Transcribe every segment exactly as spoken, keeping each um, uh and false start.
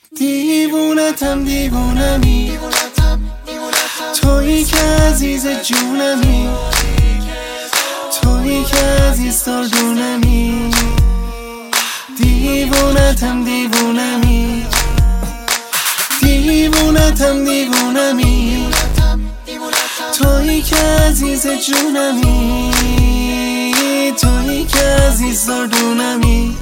دیوونتم دیوونمی، تویی که عزیز جونمی، تویی که عزیز دردونمی. دیوونتم دیوونمی، دیوونتم دیوونمی، تویی که عزیز جونمی، تویی که عزیز دردونمی.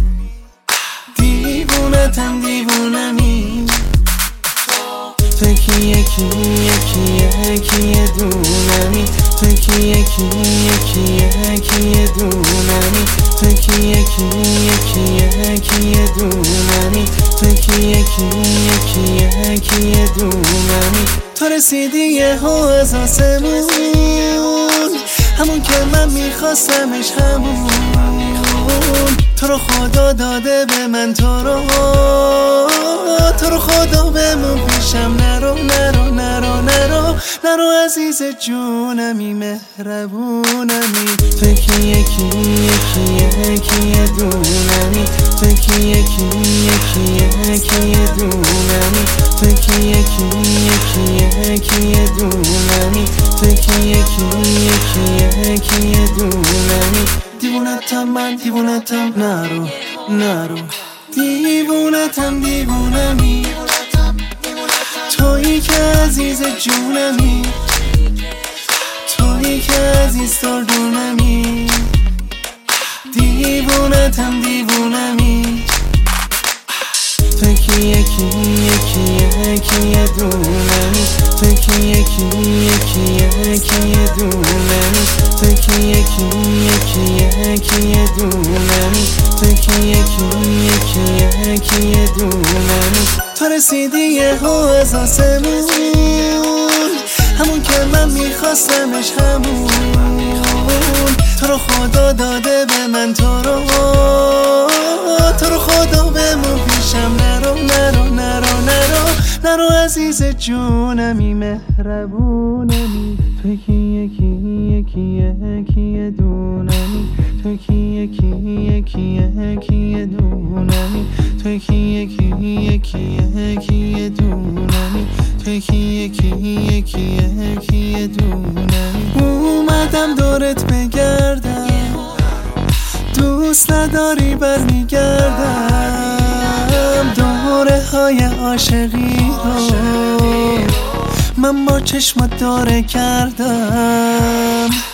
دیوونتم دیوونمی، تو کی یکی یکی یکی دونمی، تو کی یکی یکی یکی دونمی، تو کی یکی یکی یکی دونمی، تو کی یکی یکی یکی دونمی. تو رسیدی یهو از آسمون، همون که من میخواستمش، همون تو رو خدا داده به من، تو رو تو رو خدا بمون پیشم، نرو نرو نرو نرو نرو عزیز جونمی، مهربونمی. تو کی یکی یکی یکی دونمی، تو کی یکی یکی یکی دونمی، تو کی یکی یکی یکی دونمی، تو کی یکی یکی یکی دونمی. دیوونتم من دیوونتم، نرو نرو. دیوونتم دیوونمی، تویی که عزیز جونمی، تویی که عزیز دردونمی. دیوونتم دیوونمی، تو کی یکی یکی یکی دونمی، تو کی یکی یکی یکی دونمی، تو کی یکی یکی یکی دونمی، تو کی یکی یکی یکی دونمی. تو رسیدی یهو از آسمون، همون که من میخواستمش، همون تو رو خدا داده به من، تو رو تو رو خدا بمون پیشم، نرو نرو نرو نرو نرو عزیز جونمی، مهربونمی. تو کی یکی یکی یکی دونمی، تو کی یکی یکی یکی دونمی، تو کی یکی یکی یکی دونمی، تو کی یکی یکی یکی دونمی. اومدم دورت بگردم، دوست نداری برمیگردم، دوره های عاشقی رو من با چشمات داره کردم.